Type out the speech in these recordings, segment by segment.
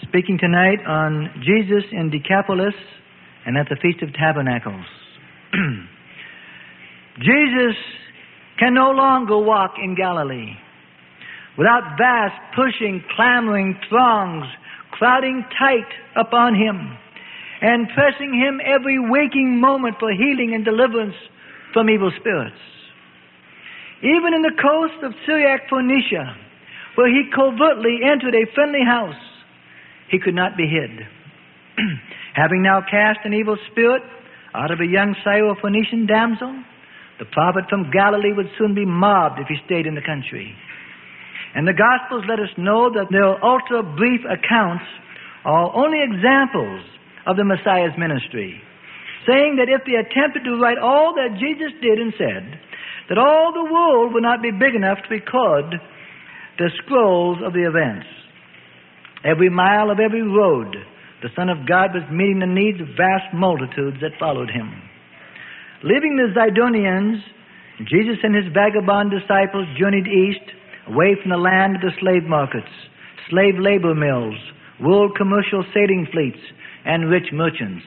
Speaking tonight on Jesus in Decapolis and at the Feast of Tabernacles. Jesus can no longer walk in Galilee without vast, pushing, clamoring throngs crowding tight upon him and pressing him every waking moment for healing and deliverance from evil spirits. Even in the coast of Syriac Phoenicia, where he covertly entered a friendly house, he could not be hid. Having now cast an evil spirit out of a young Syrophoenician damsel, the prophet from Galilee would soon be mobbed if he stayed in the country. And the Gospels let us know that their ultra-brief accounts are only examples of the Messiah's ministry, saying that if they attempted to write all that Jesus did and said, that all the world would not be big enough to record the scrolls of the events. Every mile of every road, the Son of God was meeting the needs of vast multitudes that followed him. Leaving the Zidonians, Jesus and his vagabond disciples journeyed east, away from the land of the slave markets, slave labor mills, world commercial sailing fleets, and rich merchants.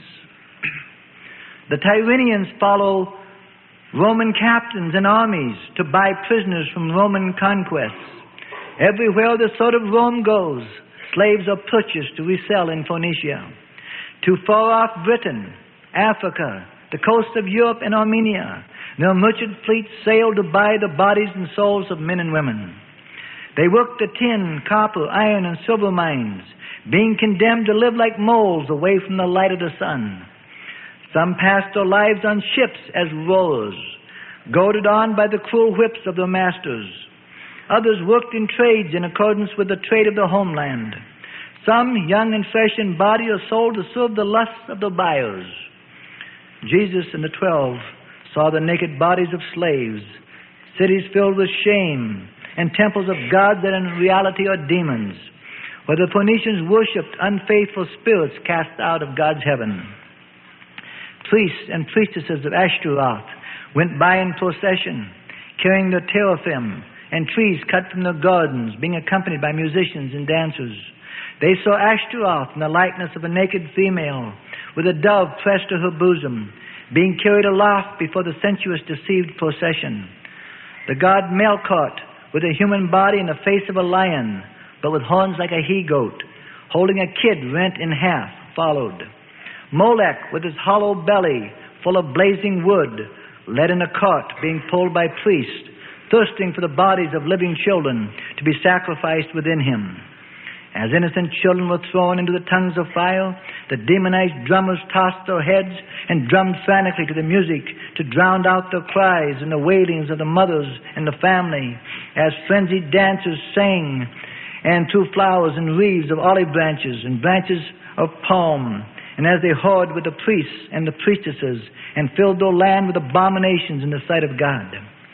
The Tyrrhenians follow Roman captains and armies to buy prisoners from Roman conquests. Everywhere the sword of Rome goes, slaves are purchased to resell in Phoenicia. To far-off Britain, Africa, the coast of Europe and Armenia, their merchant fleets sailed to buy the bodies and souls of men and women. They worked the tin, copper, iron, and silver mines, being condemned to live like moles away from the light of the sun. Some passed their lives on ships as rowers, goaded on by the cruel whips of their masters. Others worked in trades in accordance with the trade of the homeland. Some, young and fresh in body, are sold to serve the lusts of the buyers. Jesus and the 12 saw the naked bodies of slaves, cities filled with shame, and temples of gods that in reality are demons, where the Phoenicians worshipped unfaithful spirits cast out of God's heaven. Priests and priestesses of Ashtaroth went by in procession, carrying their teraphim and trees cut from their gardens, being accompanied by musicians and dancers. They saw Ashtaroth in the likeness of a naked female, with a dove pressed to her bosom, being carried aloft before the sensuous, deceived procession. The god Melkart, with a human body and the face of a lion, but with horns like a he-goat, holding a kid rent in half, followed. Molech, with his hollow belly full of blazing wood, led in a cart, being pulled by priests, thirsting for the bodies of living children to be sacrificed within him. As innocent children were thrown into the tongues of fire, the demonized drummers tossed their heads and drummed frantically to the music to drown out their cries and the wailings of the mothers and the family, as frenzied dancers sang and threw flowers and wreaths of olive branches and branches of palm, and as they whored with the priests and the priestesses and filled their land with abominations in the sight of God.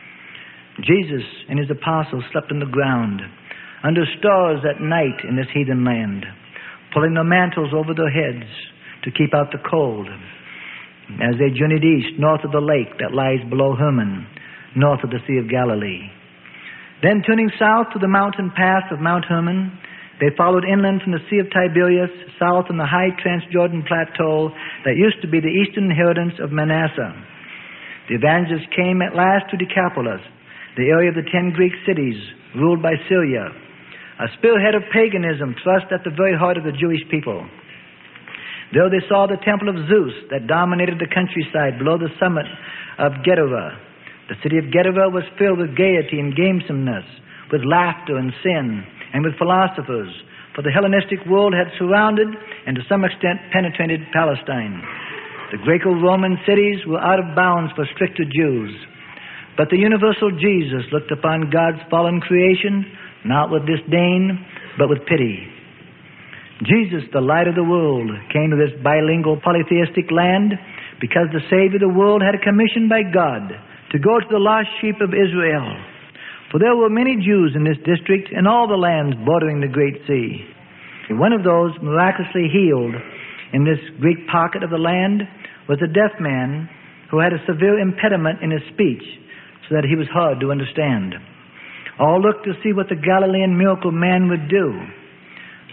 Jesus and his apostles slept on the ground, under stars at night in this heathen land, pulling their mantles over their heads to keep out the cold, as they journeyed east, north of the lake that lies below Hermon, north of the Sea of Galilee. Then turning south to the mountain pass of Mount Hermon, they followed inland from the Sea of Tiberias, south on the high Transjordan plateau that used to be the eastern inheritance of Manasseh. The evangelists came at last to Decapolis, the area of the 10 Greek cities ruled by Syria, a spearhead of paganism thrust at the very heart of the Jewish people. There they saw the temple of Zeus that dominated the countryside below the summit of Gedera. The city of Gedera was filled with gaiety and gamesomeness, with laughter and sin, and with philosophers, for the Hellenistic world had surrounded and to some extent penetrated Palestine. The Greco-Roman cities were out of bounds for stricter Jews. But the universal Jesus looked upon God's fallen creation not with disdain, but with pity. Jesus, the light of the world, came to this bilingual polytheistic land because the Savior of the world had a commission by God to go to the lost sheep of Israel. For there were many Jews in this district and all the lands bordering the Great Sea. One of those miraculously healed in this Greek pocket of the land was a deaf man who had a severe impediment in his speech, so that he was hard to understand. All looked to see what the Galilean miracle man would do.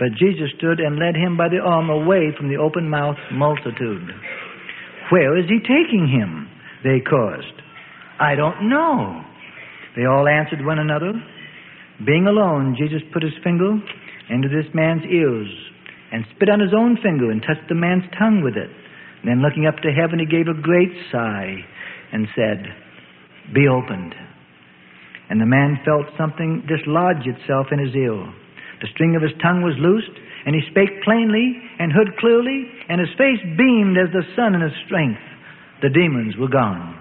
But Jesus stood and led him by the arm away from the open-mouthed multitude. "Where is he taking him?" they chorused. "I don't know." They all answered one another. Being alone, Jesus put his finger into this man's ears and spit on his own finger and touched the man's tongue with it. Then looking up to heaven, he gave a great sigh and said, "Be opened." And the man felt something dislodge itself in his ear. The string of his tongue was loosed, and he spake plainly and heard clearly, and his face beamed as the sun in his strength. The demons were gone.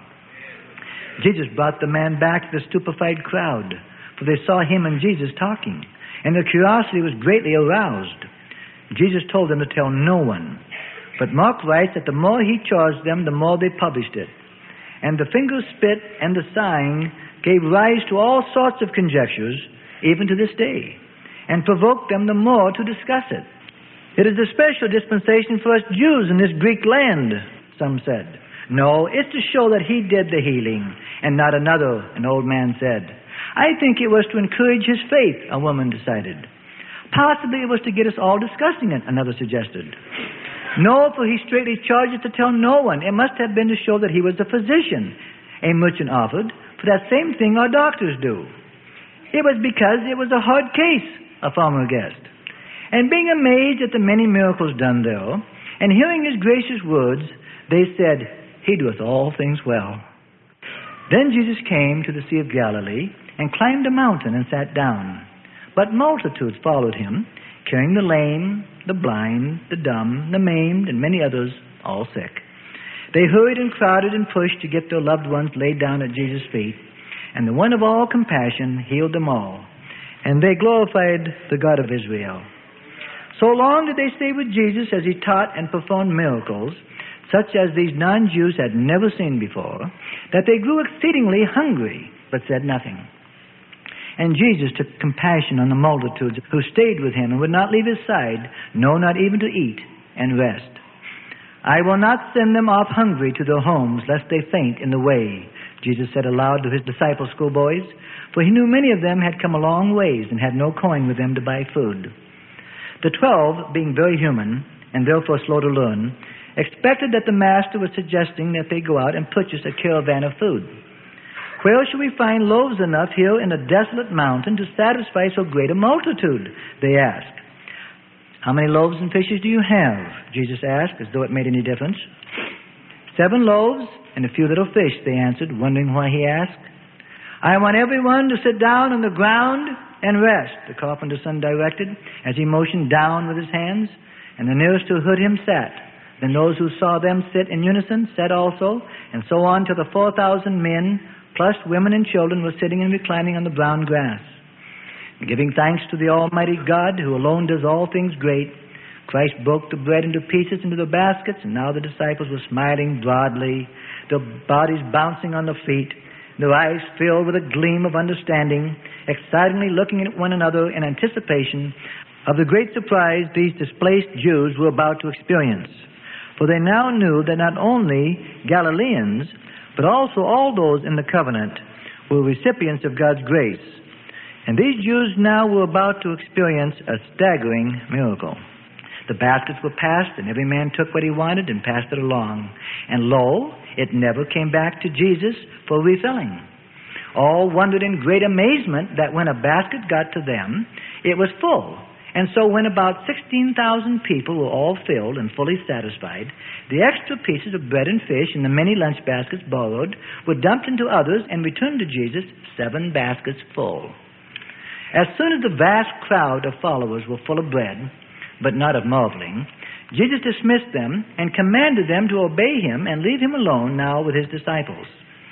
Jesus brought the man back to the stupefied crowd, for they saw him and Jesus talking, and their curiosity was greatly aroused. Jesus told them to tell no one. But Mark writes that the more he charged them, the more they published it. And the finger spit and the sighing gave rise to all sorts of conjectures, even to this day, and provoked them the more to discuss it. "It is a special dispensation for us Jews in this Greek land," some said. "No, it's to show that he did the healing, and not another," an old man said. "I think it was to encourage his faith," a woman decided. "Possibly it was to get us all discussing it," another suggested. "No, for he straightly charged us to tell no one. It must have been to show that he was a physician," a merchant offered, "for that same thing our doctors do." "It was because it was a hard case," a farmer guessed. And being amazed at the many miracles done there, and hearing his gracious words, they said, "He doeth all things well." Then Jesus came to the Sea of Galilee, and climbed a mountain and sat down. But multitudes followed him, carrying the lame, the blind, the dumb, the maimed, and many others, all sick. They hurried and crowded and pushed to get their loved ones laid down at Jesus' feet, and the one of all compassion healed them all. And they glorified the God of Israel. So long did they stay with Jesus as he taught and performed miracles, such as these non-Jews had never seen before, that they grew exceedingly hungry, but said nothing. And Jesus took compassion on the multitudes who stayed with him and would not leave his side, no, not even to eat and rest. "I will not send them off hungry to their homes, lest they faint in the way," Jesus said aloud to his disciple schoolboys, for he knew many of them had come a long ways and had no coin with them to buy food. The 12, being very human and therefore slow to learn, expected that the master was suggesting that they go out and purchase a caravan of food. "Where shall we find loaves enough here in a desolate mountain to satisfy so great a multitude?" they asked. "How many loaves and fishes do you have?" Jesus asked, as though it made any difference. 7 loaves and a few little fish, they answered, wondering why he asked. "I want everyone to sit down on the ground and rest," the carpenter's son directed, as he motioned down with his hands, and the nearest who heard him sat. Then those who saw them sit in unison sat also, and so on till the 4,000 men, plus women and children, were sitting and reclining on the brown grass. And giving thanks to the Almighty God, who alone does all things great, Christ broke the bread into pieces into the baskets, and now the disciples were smiling broadly, their bodies bouncing on their feet, their eyes filled with a gleam of understanding, excitedly looking at one another in anticipation of the great surprise these displaced Jews were about to experience. For they now knew that not only Galileans, but also all those in the covenant were recipients of God's grace. And these Jews now were about to experience a staggering miracle. The baskets were passed, and every man took what he wanted and passed it along. And lo, it never came back to Jesus for refilling. All wondered in great amazement that when a basket got to them, it was full. And so when about 16,000 people were all filled and fully satisfied, the extra pieces of bread and fish and the many lunch baskets borrowed were dumped into others and returned to Jesus, 7 baskets full. As soon as the vast crowd of followers were full of bread, but not of marveling, Jesus dismissed them and commanded them to obey him and leave him alone now with his disciples.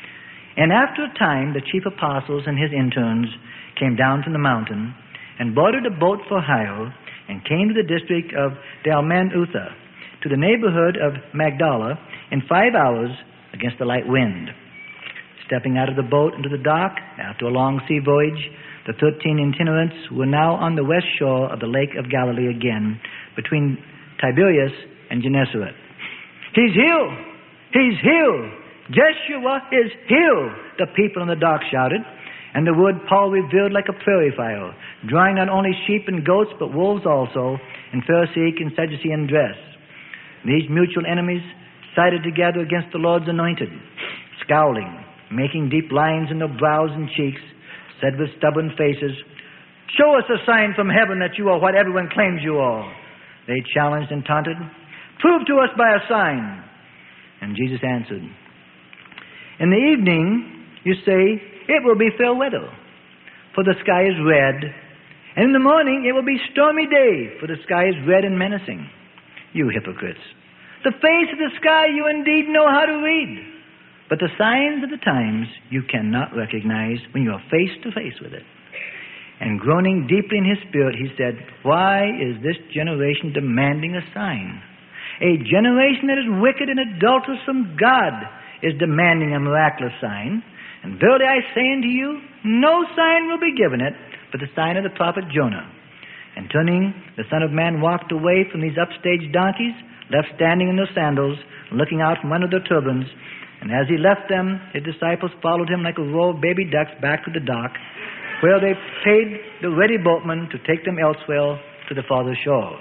And after a time, the chief apostles and his interns came down from the mountain and boarded a boat for hire and came to the district of Dalmanutha, to the neighborhood of Magdala, in 5 hours against a light wind. Stepping out of the boat into the dock, after a long sea voyage, the 13 itinerants were now on the west shore of the Lake of Galilee again, between Tiberias and Gennesaret. "He's here! He's here! Jeshua is here!" the people in the dock shouted. And the word Paul revealed like a prairie fire, drawing not only sheep and goats, but wolves also, in Pharisaic and Sadducean dress. These mutual enemies sided together against the Lord's anointed, scowling, making deep lines in their brows and cheeks, said with stubborn faces, "Show us a sign from heaven that you are what everyone claims you are." They challenged and taunted, "Prove to us by a sign." And Jesus answered, "In the evening, you say, it will be fair weather, for the sky is red. And in the morning, it will be stormy day, for the sky is red and menacing. You hypocrites! The face of the sky you indeed know how to read, but the signs of the times you cannot recognize when you are face to face with it." And groaning deeply in his spirit, he said, "Why is this generation demanding a sign? A generation that is wicked and adulterous from God is demanding a miraculous sign. And verily I say unto you, no sign will be given it but the sign of the prophet Jonah." And turning, the Son of Man walked away from these upstaged donkeys, left standing in their sandals, looking out from under their turbans. And as he left them, his disciples followed him like a row of baby ducks back to the dock, where they paid the ready boatman to take them elsewhere to the farther shore.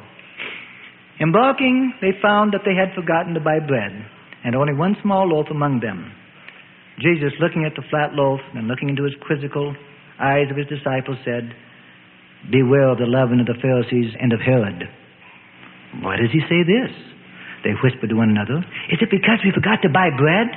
Embarking, they found that they had forgotten to buy bread, and only one small loaf among them. Jesus, looking at the flat loaf and looking into his quizzical eyes of his disciples, said, "Beware of the leaven of the Pharisees and of Herod." "Why does he say this?" they whispered to one another. "Is it because we forgot to buy bread?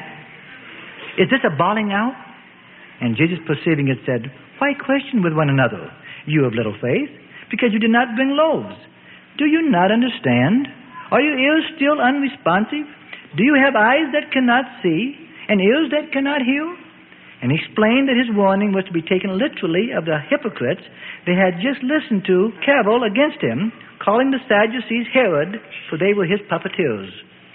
Is this a bawling out?" And Jesus, perceiving it, said, "Why question with one another, you of little faith, because you did not bring loaves? Do you not understand? Are your ears still unresponsive? Do you have eyes that cannot see, and ears that cannot hear?" And he explained that his warning was to be taken literally of the hypocrites they had just listened to cavil against him, calling the Sadducees Herod, for they were his puppeteers.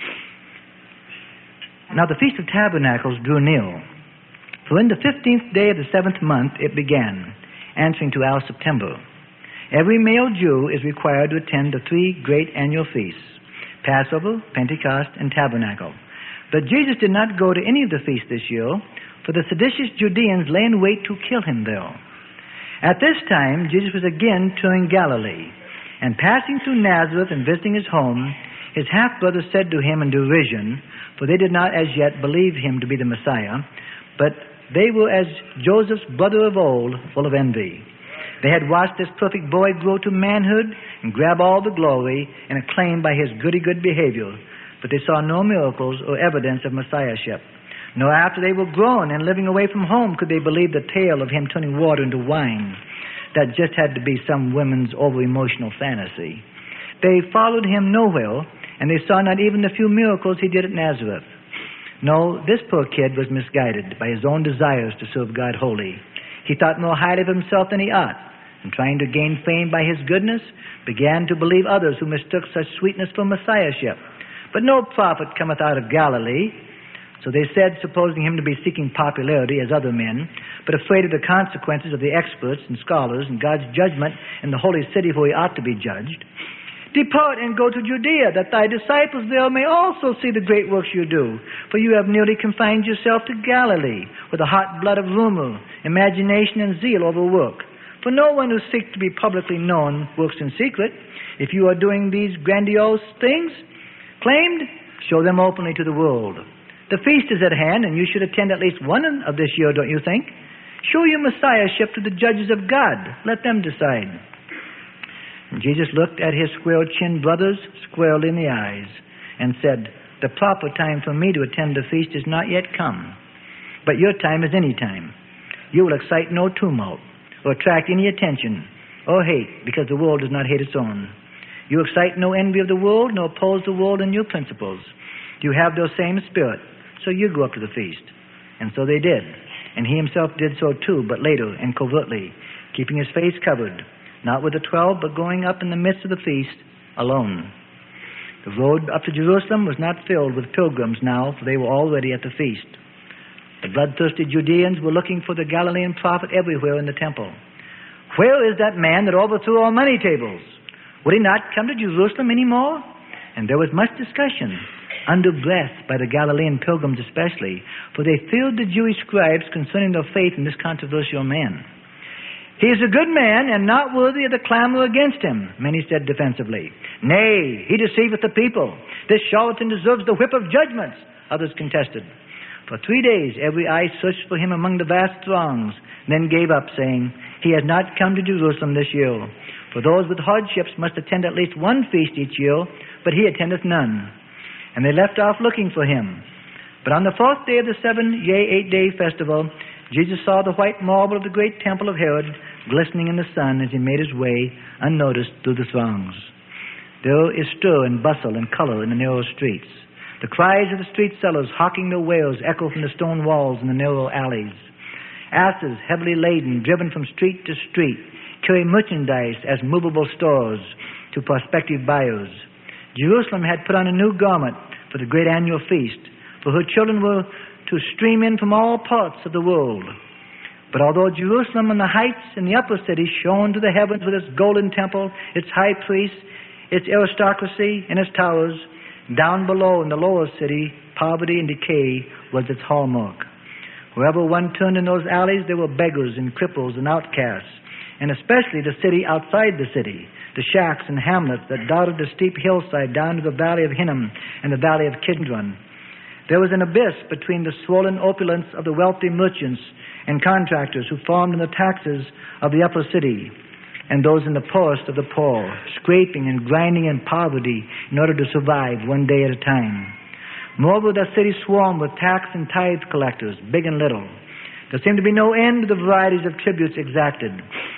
Now the Feast of Tabernacles drew near, for in the 15th day of the 7th month it began, answering to our September. Every male Jew is required to attend the 3 great annual feasts, Passover, Pentecost, and Tabernacle. But Jesus did not go to any of the feasts this year, for the seditious Judeans lay in wait to kill him there. At this time, Jesus was again touring Galilee, and passing through Nazareth and visiting his home, his half-brothers said to him in derision, for they did not as yet believe him to be the Messiah, but they were as Joseph's brother of old, full of envy. They had watched this perfect boy grow to manhood and grab all the glory and acclaim by his goody-good behavior, but they saw no miracles or evidence of messiahship. Nor after they were grown and living away from home could they believe the tale of him turning water into wine. That just had to be some women's over-emotional fantasy. They followed him nowhere, and they saw not even the few miracles he did at Nazareth. No, this poor kid was misguided by his own desires to serve God wholly. He thought more highly of himself than he ought, and trying to gain fame by his goodness, began to believe others who mistook such sweetness for messiahship. But no prophet cometh out of Galilee. So they said, supposing him to be seeking popularity as other men, but afraid of the consequences of the experts and scholars and God's judgment in the holy city where he ought to be judged, "Depart and go to Judea, that thy disciples there may also see the great works you do. For you have nearly confined yourself to Galilee, where the hot blood of rumor, imagination, and zeal overwork. For no one who seeks to be publicly known works in secret. If you are doing these grandiose things claimed, show them openly to the world. The feast is at hand, and you should attend at least one of this year, don't you think? Show your messiahship to the judges of God. Let them decide." And Jesus looked at his square-chinned brothers squarely in the eyes and said, "The proper time for me to attend the feast is not yet come, but your time is any time. You will excite no tumult or attract any attention or hate, because the world does not hate its own. You excite no envy of the world, nor oppose the world in your principles. You have those same spirit, so you go up to the feast." And so they did. And he himself did so too, but later and covertly, keeping his face covered, not with the 12, but going up in the midst of the feast alone. The road up to Jerusalem was not filled with pilgrims now, for they were already at the feast. The bloodthirsty Judeans were looking for the Galilean prophet everywhere in the temple. "Where is that man that overthrew our money tables? Would he not come to Jerusalem any more? And there was much discussion, under breath, by the Galilean pilgrims especially, for they feared the Jewish scribes concerning their faith in this controversial man. He is a good man, and not worthy of the clamor against him, many said defensively. Nay, he deceiveth the people. This charlatan deserves the whip of judgments, others contested. For 3 days every eye searched for him among the vast throngs, then gave up, saying, He has not come to Jerusalem this year. For those with hardships must attend at least one feast each year, but he attendeth none. And they left off looking for him. But on the 4th day of the 8-day festival, Jesus saw the white marble of the great temple of Herod glistening in the sun as he made his way, unnoticed, through the throngs. There is stir and bustle and color in the narrow streets. The cries of the street sellers hawking their wares echo from the stone walls in the narrow alleys. Asses, heavily laden, driven from street to street, carry merchandise as movable stores to prospective buyers. Jerusalem had put on a new garment for the great annual feast, for her children were to stream in from all parts of the world. But although Jerusalem and the heights and the upper city shone to the heavens with its golden temple, its high priests, its aristocracy, and its towers, down below in the lower city, poverty and decay was its hallmark. Wherever one turned in those alleys, there were beggars and cripples and outcasts, and especially the city outside the city, the shacks and hamlets that dotted the steep hillside down to the valley of Hinnom and the valley of Kidron. There was an abyss between the swollen opulence of the wealthy merchants and contractors who farmed in the taxes of the upper city, and those in the poorest of the poor, scraping and grinding in poverty in order to survive one day at a time. Moreover, the city swarmed with tax and tithe collectors, big and little. There seemed to be no end to the varieties of tributes exacted.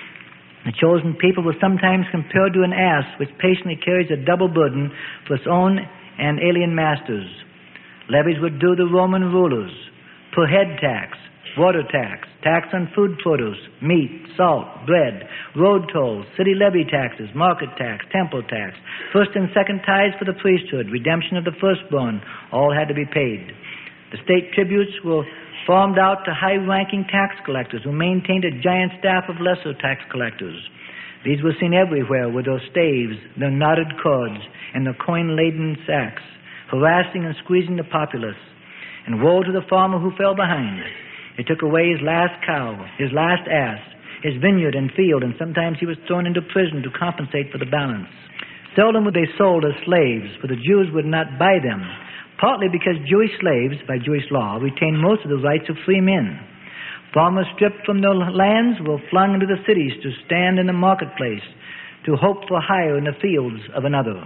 The chosen people were sometimes compared to an ass which patiently carries a double burden for its own and alien masters. Levies were due the Roman rulers: per head tax, water tax, tax on food produce, meat, salt, bread, road tolls, city levy taxes, market tax, temple tax, first and second tithes for the priesthood, redemption of the firstborn, all had to be paid. The state tributes were farmed out to high-ranking tax collectors who maintained a giant staff of lesser tax collectors. These were seen everywhere with their staves, their knotted cords, and their coin-laden sacks, harassing and squeezing the populace. And woe to the farmer who fell behind. They took away his last cow, his last ass, his vineyard and field, and sometimes he was thrown into prison to compensate for the balance. Seldom were they sold as slaves, for the Jews would not buy them, partly because Jewish slaves, by Jewish law, retained most of the rights of free men. Farmers stripped from their lands were flung into the cities to stand in the marketplace, to hope for hire in the fields of another.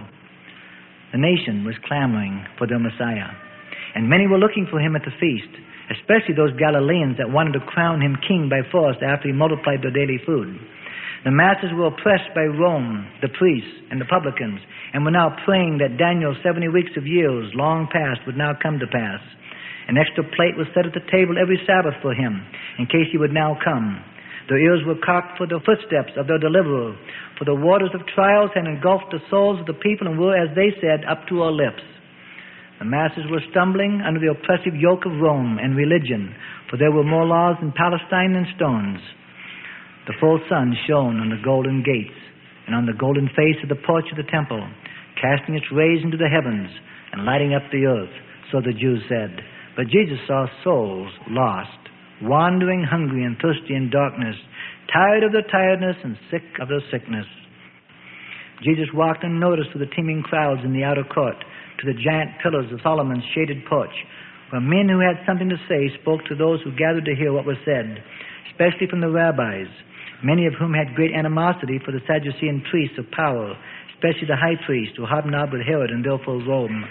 The nation was clamoring for their Messiah, and many were looking for him at the feast, especially those Galileans that wanted to crown him king by force after he multiplied their daily food. The masses were oppressed by Rome, the priests, and the publicans, and were now praying that Daniel's 70 weeks of years, long past, would now come to pass. An extra plate was set at the table every Sabbath for him, in case he would now come. Their ears were cocked for the footsteps of their deliverer, for the waters of trials had engulfed the souls of the people and were, as they said, up to our lips. The masses were stumbling under the oppressive yoke of Rome and religion, for there were more laws in Palestine than stones. The full sun shone on the golden gates and on the golden face of the porch of the temple, casting its rays into the heavens and lighting up the earth, so the Jews said. But Jesus saw souls lost, wandering hungry and thirsty in darkness, tired of their tiredness and sick of their sickness. Jesus walked unnoticed through the teeming crowds in the outer court to the giant pillars of Solomon's shaded porch, where men who had something to say spoke to those who gathered to hear what was said, especially from the rabbis, many of whom had great animosity for the Sadducean priests of power, especially the high priest who hobnobbed with Herod and therefore Rome.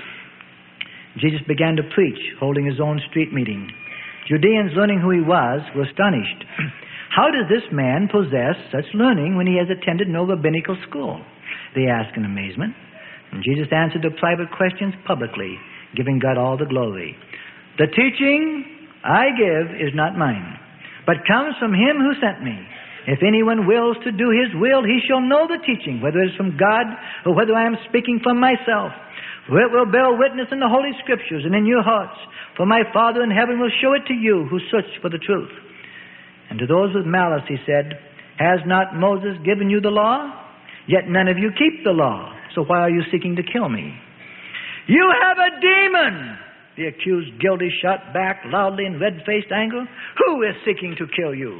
Jesus began to preach, holding his own street meeting. Judeans, learning who he was, were astonished. How does this man possess such learning when he has attended no rabbinical school? They asked in amazement. And Jesus answered their private questions publicly, giving God all the glory. The teaching I give is not mine, but comes from him who sent me. If anyone wills to do his will, he shall know the teaching, whether it is from God or whether I am speaking from myself. For it will bear witness in the Holy Scriptures and in your hearts. For my Father in heaven will show it to you who search for the truth. And to those with malice he said, Has not Moses given you the law? Yet none of you keep the law. so why are you seeking to kill me? You have a demon! The accused guilty shot back loudly in red-faced anger. Who is seeking to kill you?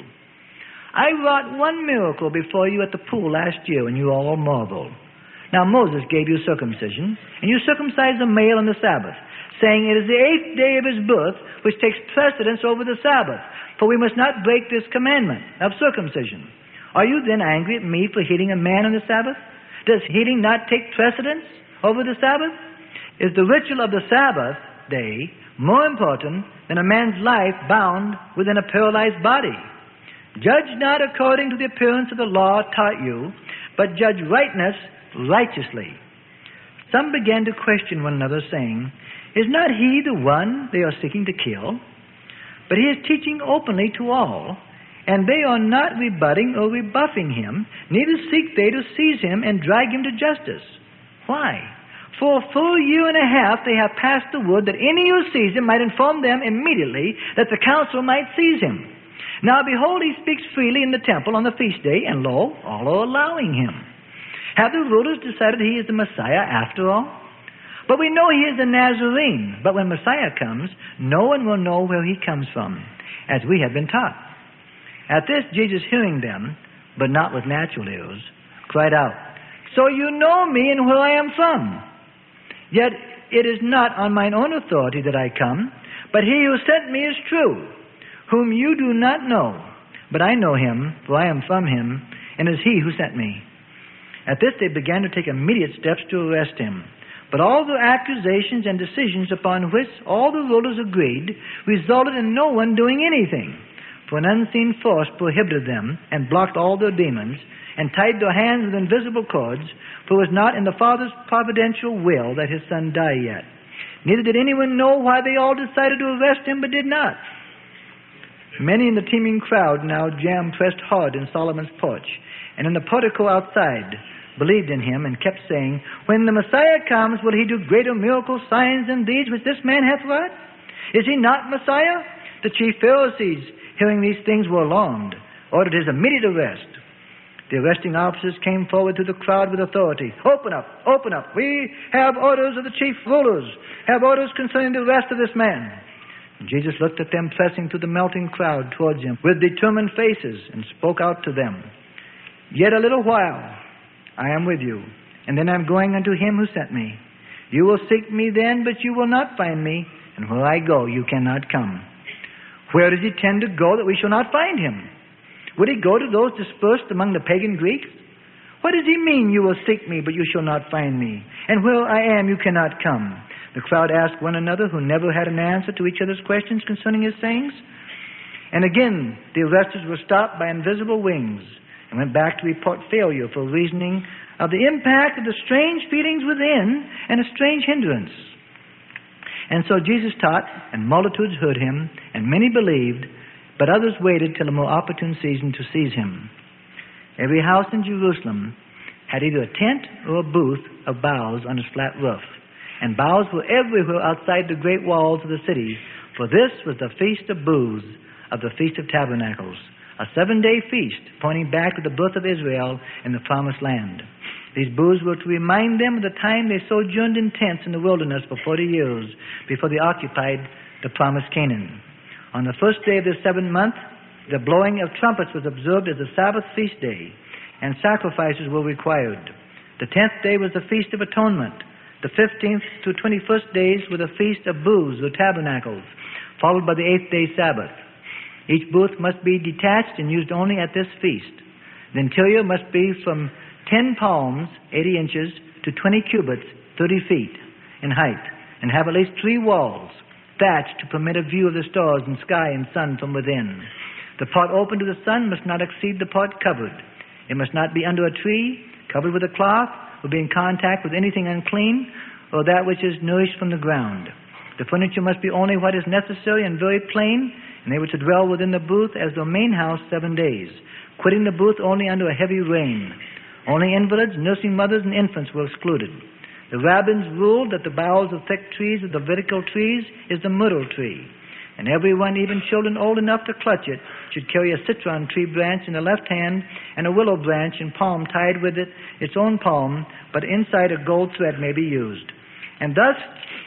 I wrought one miracle before you at the pool last year, and you all marveled. Now Moses gave you circumcision, and you circumcised the male on the Sabbath, saying it is the 8th day of his birth which takes precedence over the Sabbath, for we must not break this commandment of circumcision. Are you then angry at me for healing a man on the Sabbath? Does healing not take precedence over the Sabbath? Is the ritual of the Sabbath day more important than a man's life bound within a paralyzed body? Judge not according to the appearance of the law taught you, but judge rightness righteously. Some began to question one another, saying, Is not he the one they are seeking to kill? But he is teaching openly to all, and they are not rebutting or rebuffing him, neither seek they to seize him and drag him to justice. Why? For a full year and a half they have passed the word that any who sees him might inform them immediately that the council might seize him. Now behold, he speaks freely in the temple on the feast day, and lo, all are allowing him. Have the rulers decided he is the Messiah after all? But we know he is the Nazarene. But when Messiah comes, no one will know where he comes from, as we have been taught. At this, Jesus, hearing them, but not with natural ears, cried out, So you know me and where I am from. Yet it is not on mine own authority that I come, but he who sent me is true, whom you do not know. But I know him, for I am from him, and it is he who sent me. At this they began to take immediate steps to arrest him. But all the accusations and decisions upon which all the rulers agreed resulted in no one doing anything. For an unseen force prohibited them and blocked all their demons and tied their hands with invisible cords, for it was not in the Father's providential will that his Son die yet. Neither did anyone know why they all decided to arrest him, but did not. Many in the teeming crowd now jam-pressed hard in Solomon's porch and in the portico outside, believed in him and kept saying, When the Messiah comes, will he do greater miracles, signs, than these which this man hath wrought? Is he not Messiah? The chief Pharisees, hearing these things, were alarmed, ordered his immediate arrest. The arresting officers came forward to the crowd with authority. Open up, open up. We have orders of the chief rulers, have orders concerning the arrest of this man. And Jesus looked at them, pressing through the melting crowd towards him with determined faces, and spoke out to them. Yet a little while I am with you, and then I am going unto him who sent me. You will seek me then, but you will not find me, and where I go you cannot come. Where does he tend to go that we shall not find him? Would he go to those dispersed among the pagan Greeks? What does he mean, you will seek me, but you shall not find me? And where I am, you cannot come. The crowd asked one another, who never had an answer to each other's questions concerning his sayings. And again, the arresters were stopped by invisible wings and went back to report failure for reasoning of the impact of the strange feelings within and a strange hindrance. And so Jesus taught, and multitudes heard him, and many believed, but others waited till a more opportune season to seize him. Every house in Jerusalem had either a tent or a booth of boughs on its flat roof, and boughs were everywhere outside the great walls of the city, for this was the Feast of Booths, of the Feast of Tabernacles, a 7-day feast pointing back to the birth of Israel in the Promised Land. These booths were to remind them of the time they sojourned in tents in the wilderness for 40 years before they occupied the Promised Canaan. On the first day of the 7th month, the blowing of trumpets was observed as a Sabbath feast day, and sacrifices were required. The 10th day was the Feast of Atonement. The 15th to 21st days were the Feast of Booths or Tabernacles, followed by the 8th day Sabbath. Each booth must be detached and used only at this feast. The interior must be from 10 palms, 80 inches, to 20 cubits, 30 feet in height, and have at least 3 walls, thatched to permit a view of the stars and sky and sun from within. The pot open to the sun must not exceed the pot covered. It must not be under a tree, covered with a cloth, or be in contact with anything unclean, or that which is nourished from the ground. The furniture must be only what is necessary and very plain, and they were to dwell within the booth as their main house 7 days, quitting the booth only under a heavy rain. Only invalids, nursing mothers, and infants were excluded. The rabbins ruled that the boughs of thick trees of the vertical trees is the myrtle tree. And everyone, even children old enough to clutch it, should carry a citron tree branch in the left hand and a willow branch and palm tied with it, its own palm, but inside a gold thread may be used. And thus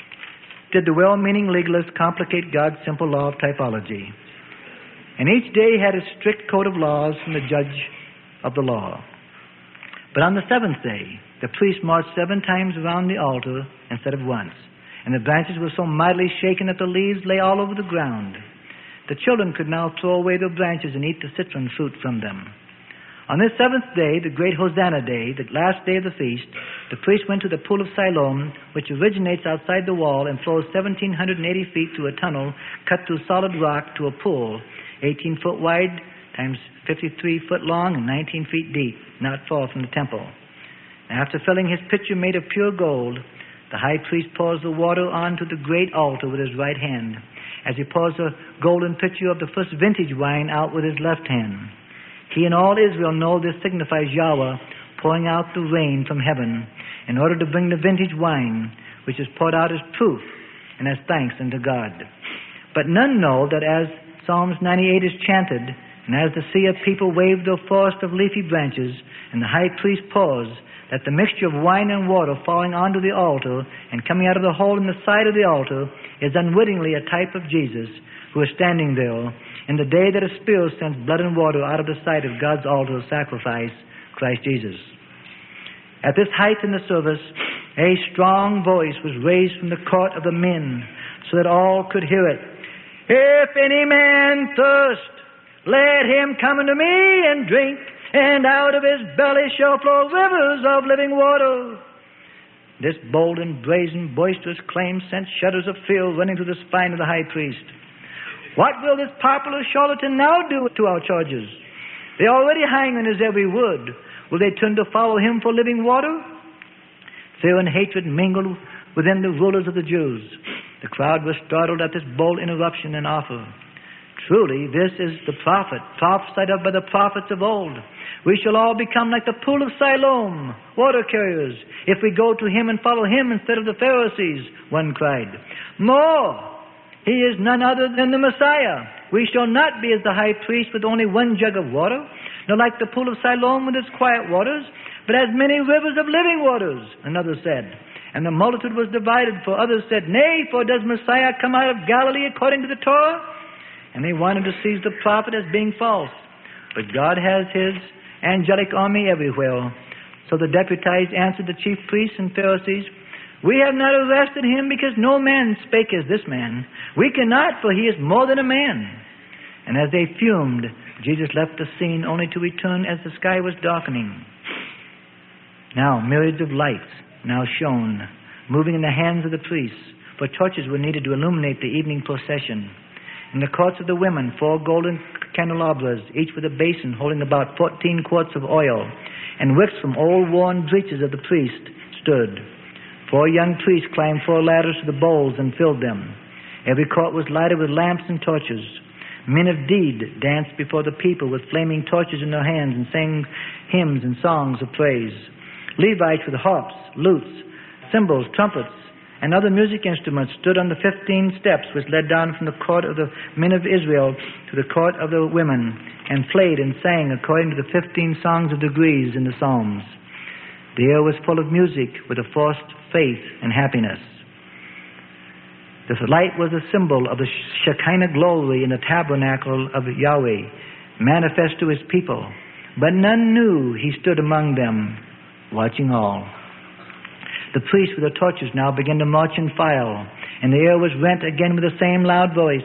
did the well-meaning legalists complicate God's simple law of typology. And each day had a strict code of laws from the judge of the law. But on the seventh day, the priest marched 7 times around the altar instead of once. And the branches were so mightily shaken that the leaves lay all over the ground. The children could now throw away their branches and eat the citron fruit from them. On this 7th day, the great Hosanna day, the last day of the feast, the priest went to the pool of Siloam, which originates outside the wall and flows 1,780 feet through a tunnel cut through solid rock to a pool, 18 foot wide times 53 foot long and 19 feet deep, not far from the temple. After filling his pitcher made of pure gold, the high priest pours the water onto the great altar with his right hand, as he pours a golden pitcher of the first vintage wine out with his left hand. He and all Israel know this signifies Yahweh pouring out the rain from heaven in order to bring the vintage wine, which is poured out as proof and as thanks unto God. But none know that as Psalms 98 is chanted, and as the sea of people wave their forest of leafy branches, and the high priest pours, that the mixture of wine and water falling onto the altar and coming out of the hole in the side of the altar is unwittingly a type of Jesus, who is standing there in the day that a spear sends blood and water out of the side of God's altar of sacrifice, Christ Jesus. At this height in the service, a strong voice was raised from the court of the men, so that all could hear it. If any man thirst, let him come unto me and drink, and out of his belly shall flow rivers of living water. This bold and brazen, boisterous claim sent shudders of fear running through the spine of the high priest. What will this popular charlatan now do to our charges? They already hang on his every word. Will they turn to follow him for living water? Fear and hatred mingled within the rulers of the Jews. The crowd was startled at this bold interruption and offer. Truly, this is the prophet, prophesied of by the prophets of old. We shall all become like the pool of Siloam, water carriers, if we go to him and follow him instead of the Pharisees, one cried. More, he is none other than the Messiah. We shall not be as the high priest with only one jug of water, nor like the pool of Siloam with its quiet waters, but as many rivers of living waters, another said. And the multitude was divided, for others said, Nay, for does Messiah come out of Galilee according to the Torah? And they wanted to seize the prophet as being false. But God has his angelic army everywhere. So the deputized answered the chief priests and Pharisees, We have not arrested him because no man spake as this man. We cannot, for he is more than a man. And as they fumed, Jesus left the scene only to return as the sky was darkening. Now myriads of lights now shone, moving in the hands of the priests, for torches were needed to illuminate the evening procession. In the courts of the women, 4 golden candelabras, each with a basin holding about 14 quarts of oil, and wicks from old worn breeches of the priest stood. 4 young priests climbed 4 ladders to the bowls and filled them. Every court was lighted with lamps and torches. Men of deed danced before the people with flaming torches in their hands and sang hymns and songs of praise. Levites with harps, lutes, cymbals, trumpets, and other music instruments stood on the 15 steps which led down from the court of the men of Israel to the court of the women, and played and sang according to the 15 songs of degrees in the Psalms. The air was full of music with a forced faith and happiness. The light was a symbol of the Shekinah glory in the tabernacle of Yahweh, manifest to his people. But none knew he stood among them, watching all. The priests with their torches now began to march in file, and the air was rent again with the same loud voice.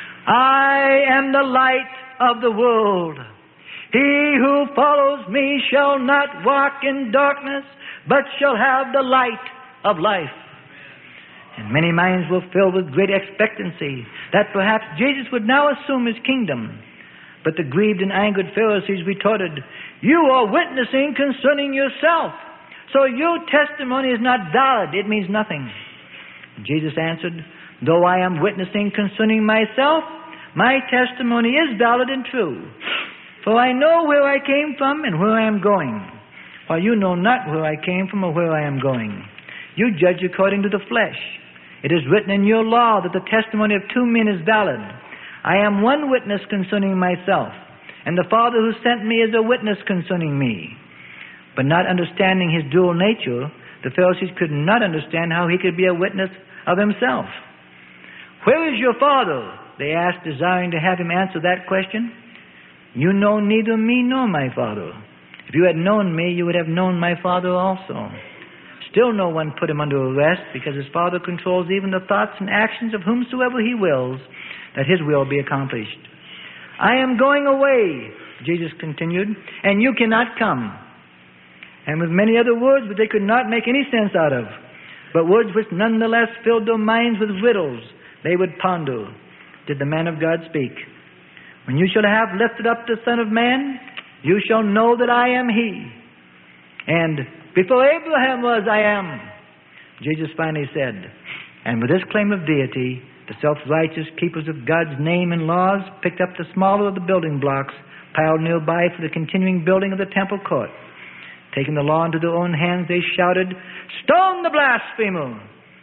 I am the light of the world. He who follows me shall not walk in darkness, but shall have the light of life. And many minds were filled with great expectancy that perhaps Jesus would now assume his kingdom. But the grieved and angered Pharisees retorted, You are witnessing concerning yourself. So your testimony is not valid. It means nothing. Jesus answered, Though I am witnessing concerning myself, my testimony is valid and true. For I know where I came from and where I am going, while you know not where I came from or where I am going. You judge according to the flesh. It is written in your law that the testimony of two men is valid. I am one witness concerning myself, and the Father who sent me is a witness concerning me. But not understanding his dual nature, the Pharisees could not understand how he could be a witness of himself. Where is your Father? They asked, desiring to have him answer that question. You know neither me nor my Father. If you had known me, you would have known my Father also. Still no one put him under arrest, because his Father controls even the thoughts and actions of whomsoever he wills, that his will be accomplished. I am going away, Jesus continued, and you cannot come. And with many other words which they could not make any sense out of, but words which nonetheless filled their minds with riddles they would ponder, did the man of God speak. When you shall have lifted up the Son of Man, you shall know that I am He. And before Abraham was, I am, Jesus finally said. And with this claim of deity, the self-righteous keepers of God's name and laws picked up the smaller of the building blocks piled nearby for the continuing building of the temple court. Taking the law into their own hands, they shouted, "Stone the blasphemer!"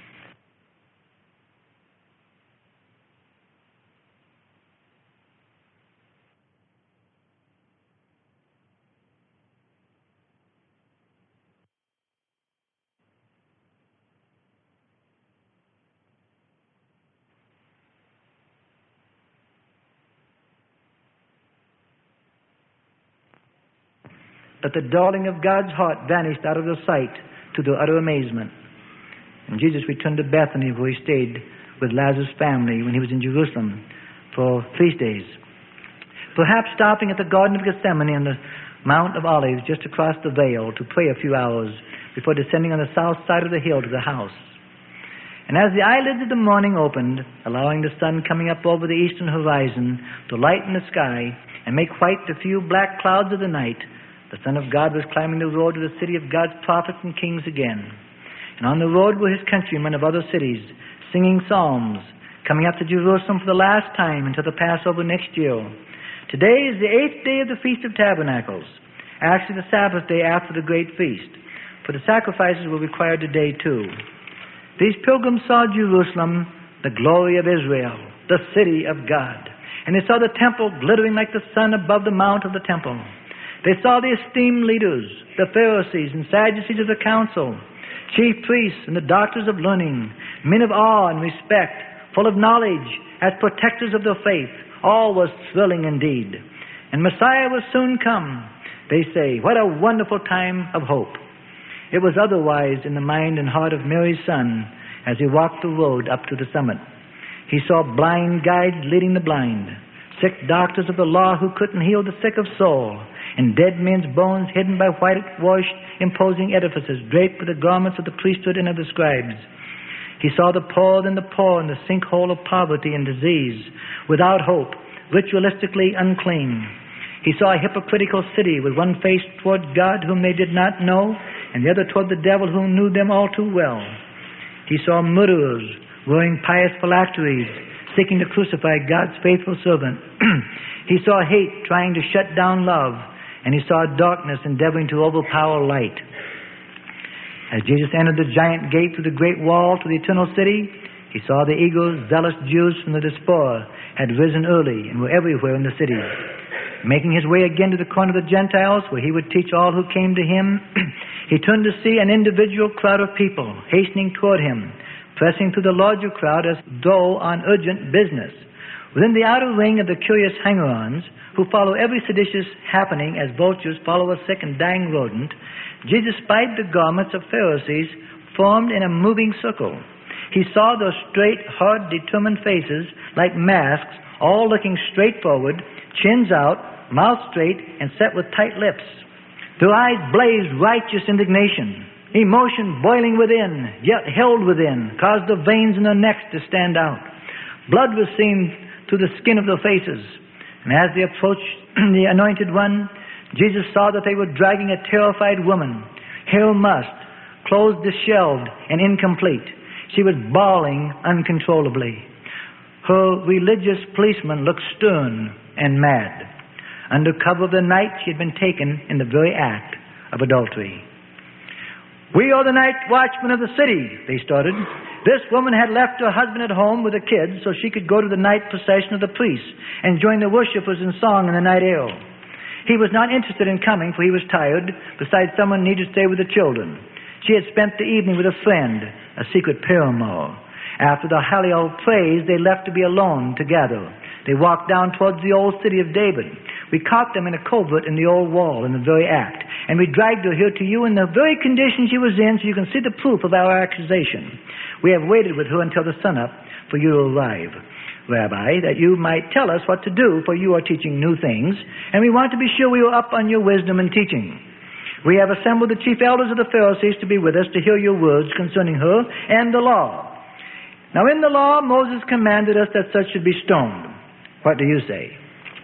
But the dawning of God's heart vanished out of their sight to their utter amazement. And Jesus returned to Bethany, where he stayed with Lazarus' family when he was in Jerusalem for feast days. Perhaps stopping at the Garden of Gethsemane on the Mount of Olives just across the vale to pray a few hours before descending on the south side of the hill to the house. And as the eyelids of the morning opened, allowing the sun coming up over the eastern horizon to lighten the sky and make white the few black clouds of the night, the Son of God was climbing the road to the city of God's prophets and kings again. And on the road were his countrymen of other cities, singing psalms, coming up to Jerusalem for the last time until the Passover next year. Today is the 8th day of the Feast of Tabernacles, actually the Sabbath day after the great feast, for the sacrifices were required today too. These pilgrims saw Jerusalem, the glory of Israel, the city of God. And they saw the temple glittering like the sun above the mount of the temple. They saw the esteemed leaders, the Pharisees and Sadducees of the council, chief priests and the doctors of learning, men of awe and respect, full of knowledge, as protectors of their faith. All was thrilling indeed. And Messiah was soon come. They say, what a wonderful time of hope. It was otherwise in the mind and heart of Mary's son as he walked the road up to the summit. He saw blind guides leading the blind, sick doctors of the law who couldn't heal the sick of soul, and dead men's bones hidden by whitewashed, imposing edifices draped with the garments of the priesthood and of the scribes. He saw the poor in the sinkhole of poverty and disease, without hope, ritualistically unclean. He saw a hypocritical city with one face toward God whom they did not know, and the other toward the devil who knew them all too well. He saw murderers wearing pious phylacteries, seeking to crucify God's faithful servant. He saw hate trying to shut down love, and he saw darkness endeavoring to overpower light. As Jesus entered the giant gate through the great wall to the eternal city, he saw the eager, zealous Jews from the diaspora had risen early and were everywhere in the city. Making his way again to the corner of the Gentiles, where he would teach all who came to him, he turned to see an individual crowd of people hastening toward him, pressing through the larger crowd as though on urgent business. Within the outer ring of the curious hanger-ons, who follow every seditious happening as vultures follow a sick and dying rodent, Jesus spied the garments of Pharisees formed in a moving circle. He saw those straight, hard, determined faces like masks, all looking straight forward, chins out, mouth straight, and set with tight lips. Their eyes blazed righteous indignation. Emotion boiling within, yet held within, caused the veins in their necks to stand out. Blood was seen through the skin of their faces. And as they approached the Anointed One, Jesus saw that they were dragging a terrified woman, hair mussed, clothes disheveled and incomplete. She was bawling uncontrollably. Her religious policeman looked stern and mad. Under cover of the night, she had been taken in the very act of adultery. "We are the night watchmen of the city," they started. This woman had left her husband at home with the kids so she could go to the night procession of the priests and join the worshipers in song in the night air. He was not interested in coming, for he was tired. Besides, someone needed to stay with the children. She had spent the evening with a friend, a secret paramour. After the Hallel praise, they left to be alone together. They walked down towards the old city of David. We caught them in a covert in the old wall in the very act, and we dragged her here to you in the very condition she was in, so you can see the proof of our accusation. We have waited with her until the sunup for you to arrive, Rabbi, that you might tell us what to do, for you are teaching new things, and we want to be sure we are up on your wisdom and teaching. We have assembled the chief elders of the Pharisees to be with us to hear your words concerning her and the law. Now in the law, Moses commanded us that such should be stoned. What do you say?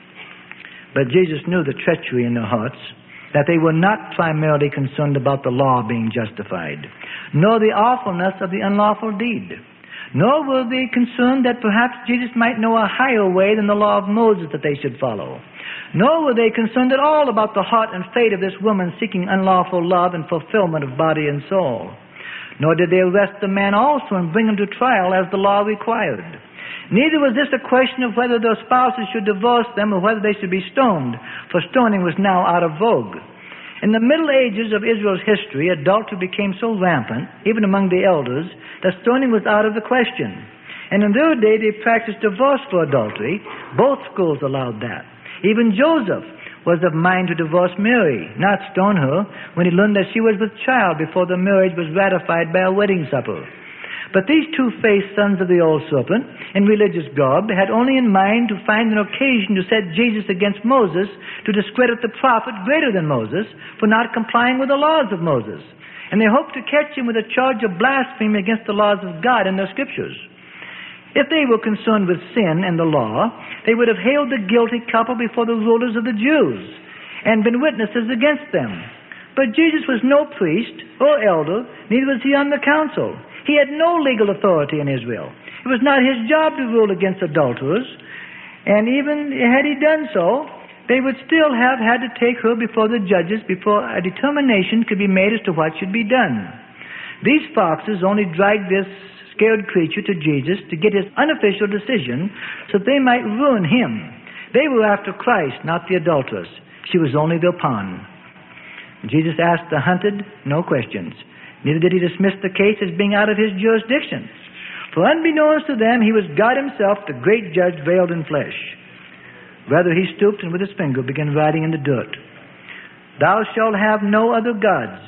But Jesus knew the treachery in their hearts, that they were not primarily concerned about the law being justified, nor the awfulness of the unlawful deed, nor were they concerned that perhaps Jesus might know a higher way than the law of Moses that they should follow, nor were they concerned at all about the heart and fate of this woman seeking unlawful love and fulfillment of body and soul. Nor did they arrest the man also and bring him to trial as the law required. Neither was this a question of whether their spouses should divorce them or whether they should be stoned, for stoning was now out of vogue. In the Middle Ages of Israel's history, adultery became so rampant, even among the elders, that stoning was out of the question. And in their day, they practiced divorce for adultery. Both schools allowed that. Even Joseph was of mind to divorce Mary, not stone her, when he learned that she was with child before the marriage was ratified by a wedding supper. But these two-faced sons of the old serpent, in religious garb, had only in mind to find an occasion to set Jesus against Moses, to discredit the prophet greater than Moses for not complying with the laws of Moses. And they hoped to catch him with a charge of blasphemy against the laws of God and their scriptures. If they were concerned with sin and the law, they would have hailed the guilty couple before the rulers of the Jews and been witnesses against them. But Jesus was no priest or elder, neither was he on the council. He had no legal authority in Israel. It was not his job to rule against adulterers, and even had he done so, they would still have had to take her before the judges before a determination could be made as to what should be done. These foxes only dragged this scared creature to Jesus to get his unofficial decision so they might ruin him. They were after Christ, not the adulteress. She was only their pawn. Jesus asked the hunted no questions. Neither did he dismiss the case as being out of his jurisdiction. For unbeknownst to them, he was God himself, the great judge veiled in flesh. Rather, he stooped and with his finger began writing in the dirt. Thou shalt have no other gods,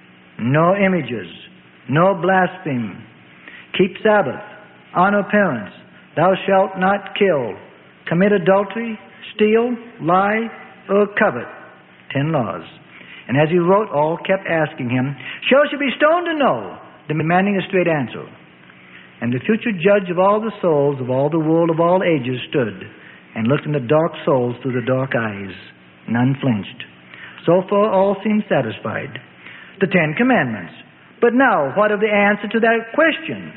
no images, no blaspheme. Keep Sabbath, honor parents. Thou shalt not kill, commit adultery, steal, lie, or covet. 10 laws. And as he wrote, all kept asking him, shall she be stoned or no? Demanding a straight answer. And the future judge of all the souls of all the world of all ages stood and looked in the dark souls through the dark eyes. None flinched. So far all seemed satisfied. The 10 Commandments. But now, what of the answer to that question?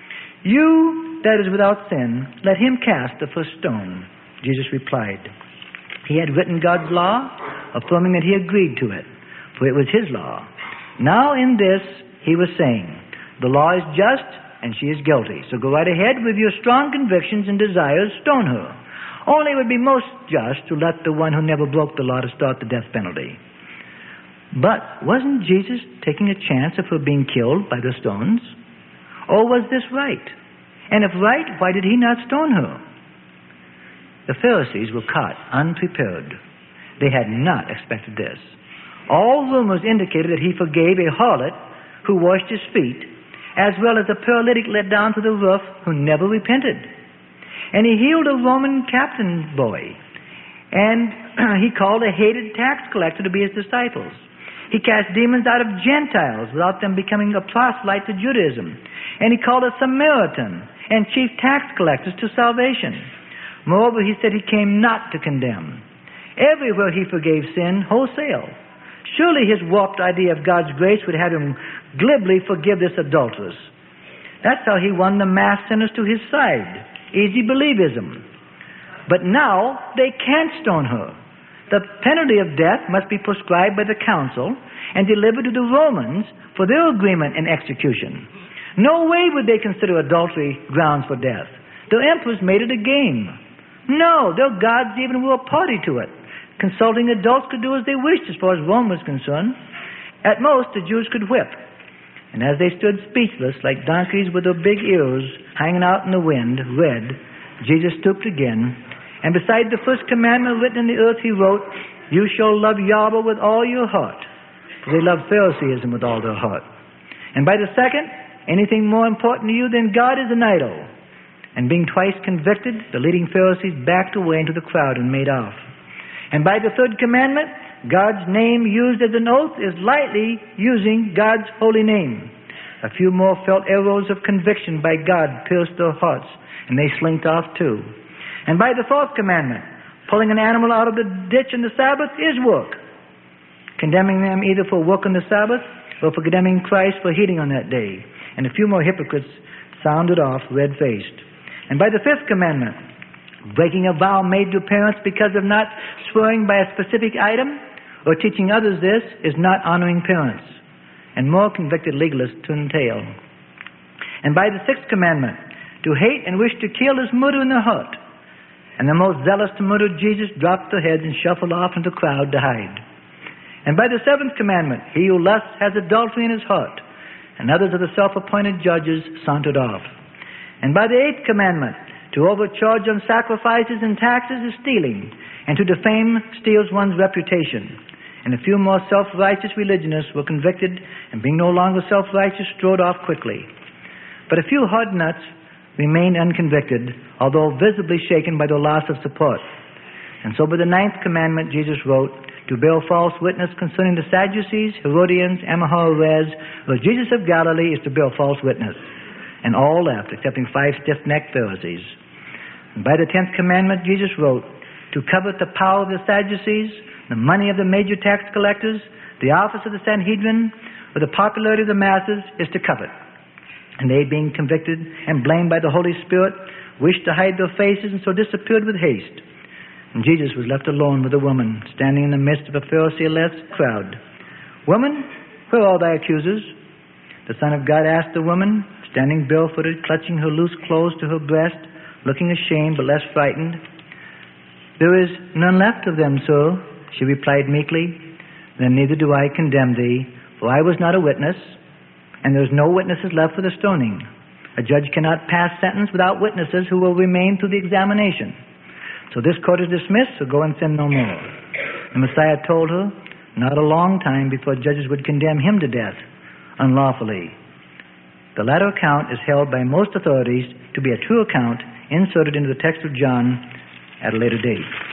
You that is without sin, let him cast the first stone. Jesus replied. He had written God's law, affirming that he agreed to it, for it was his law. Now in this he was saying, the law is just and she is guilty. So go right ahead with your strong convictions and desires, stone her. Only it would be most just to let the one who never broke the law to start the death penalty. But wasn't Jesus taking a chance of her being killed by the stones? Or was this right? And if right, why did he not stone her? The Pharisees were caught unprepared. They had not expected this. All rumors indicated that he forgave a harlot who washed his feet, as well as a paralytic let down to the roof who never repented. And he healed a Roman captain boy, and he called a hated tax collector to be his disciples. He cast demons out of Gentiles without them becoming a proselyte to Judaism. And he called a Samaritan and chief tax collectors to salvation. Moreover, he said he came not to condemn. Everywhere he forgave sin wholesale. Surely his warped idea of God's grace would have him glibly forgive this adulteress. That's how he won the mass sinners to his side. Easy believism. But now they can't stone her. The penalty of death must be prescribed by the council and delivered to the Romans for their agreement and execution. No way would they consider adultery grounds for death. The emperors made it a game. No, their gods even were a party to it. Consulting adults could do as they wished as far as Rome was concerned. At most, the Jews could whip. And as they stood speechless, like donkeys with their big ears hanging out in the wind, read, Jesus stooped again, and beside the first commandment written in the earth, he wrote, "You shall love Yahweh with all your heart." For they loved Pharisaism with all their heart. And by the second, anything more important to you than God is an idol. And being twice convicted, the leading Pharisees backed away into the crowd and made off. And by the third commandment, God's name used as an oath is lightly using God's holy name. A few more felt arrows of conviction by God pierced their hearts, and they slinked off too. And by the fourth commandment, pulling an animal out of the ditch on the Sabbath is work, condemning them either for work on the Sabbath or for condemning Christ for healing on that day. And a few more hypocrites sounded off red-faced. And by the fifth commandment, breaking a vow made to parents because of not swearing by a specific item or teaching others this is not honoring parents. And more convicted legalists turned tail. And by the sixth commandment, to hate and wish to kill is murder in the heart. And the most zealous to murder Jesus dropped their heads and shuffled off into the crowd to hide. And by the seventh commandment, he who lusts has adultery in his heart. And others of the self-appointed judges sauntered off. And by the eighth commandment, to overcharge on sacrifices and taxes is stealing, and to defame steals one's reputation. And a few more self-righteous religionists were convicted, and being no longer self-righteous, strode off quickly. But a few hard nuts remained unconvicted, although visibly shaken by the loss of support. And so by the ninth commandment, Jesus wrote, to bear false witness concerning the Sadducees, Herodians, Amorares, or Jesus of Galilee is to bear false witness. And all left, excepting 5 stiff-necked Pharisees. And by the 10th commandment, Jesus wrote, to covet the power of the Sadducees, the money of the major tax collectors, the office of the Sanhedrin, or the popularity of the masses is to covet. And they, being convicted and blamed by the Holy Spirit, wished to hide their faces and so disappeared with haste. And Jesus was left alone with a woman, standing in the midst of a Pharisee-led crowd. Woman, where are thy accusers? The Son of God asked the woman, standing barefooted, clutching her loose clothes to her breast, looking ashamed but less frightened. There is none left of them, sir, she replied meekly. Then neither do I condemn thee, for I was not a witness, and there is no witnesses left for the stoning. A judge cannot pass sentence without witnesses who will remain through the examination. So this court is dismissed, so go and sin no more. The Messiah told her, not a long time before judges would condemn him to death, unlawfully. The latter account is held by most authorities to be a true account inserted into the text of John at a later date.